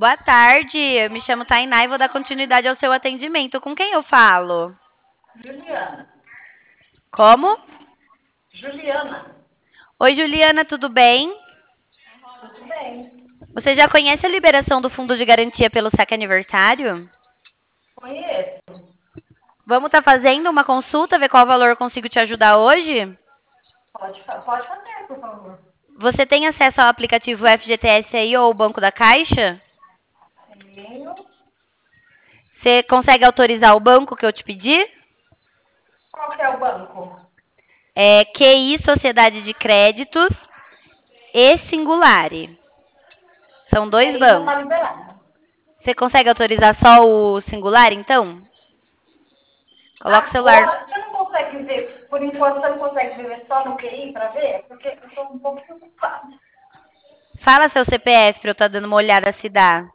Boa tarde, eu me chamo Tainá e vou dar continuidade ao seu atendimento. Com quem eu falo? Juliana. Como? Juliana. Oi, Juliana, tudo bem? Tudo bem? Você já conhece a liberação do fundo de garantia pelo saque aniversário? Conheço. Vamos estar fazendo uma consulta, ver qual valor eu consigo te ajudar hoje? Pode fazer, por favor. Você tem acesso ao aplicativo FGTS aí ou o Banco da Caixa? Tenho. Você consegue autorizar o banco que eu te pedi? Qual que é o banco? É QI Sociedade de Créditos e Singulare. São dois Aí não está bancos. liberado. Você consegue autorizar só o singular, então? Coloca o celular. Agora, você não consegue ver, por enquanto você não consegue ver só no QI para ver? Porque eu estou um pouco preocupada. Fala seu CPF pra eu estar dando uma olhada se dá.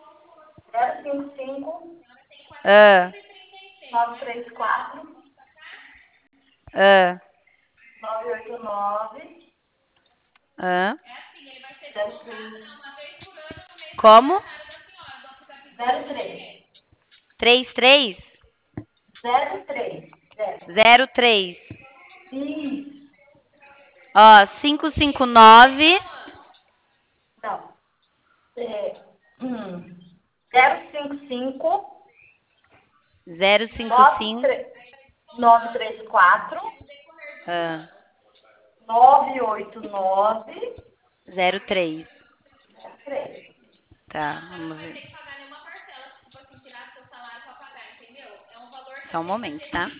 055 Ah, 934 ah, 989 ah. 03. Como? 03. 33? 03. 0. 03. Isso. Ó, 559. Não. É, 055 055. 934 Ah, 989 03. 03. Tá, vamos ver. Só um momento, tá?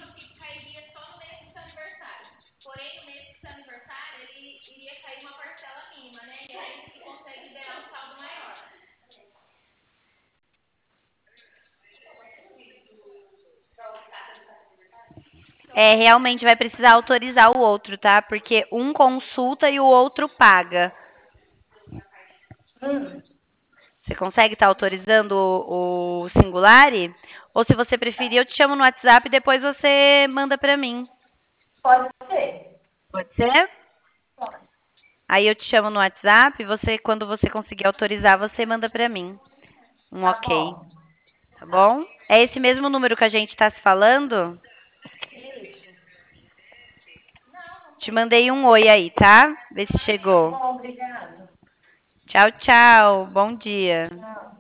É, realmente vai precisar autorizar o outro, tá? Porque um consulta e o outro paga. Hum, Você consegue estar autorizando o Singulare? Ou se você preferir, eu te chamo no WhatsApp e depois você manda pra mim. pode ser. Pode ser? Pode. Aí eu te chamo no WhatsApp, você, quando você conseguir autorizar, você manda pra mim. Um Tá ok, bom. tá Tá. bom? É esse mesmo número que a gente tá se falando? Isso. Te mandei um oi aí, tá? Vê se Tá chegou. bom, obrigada. Tchau, tchau. Bom dia. Tchau.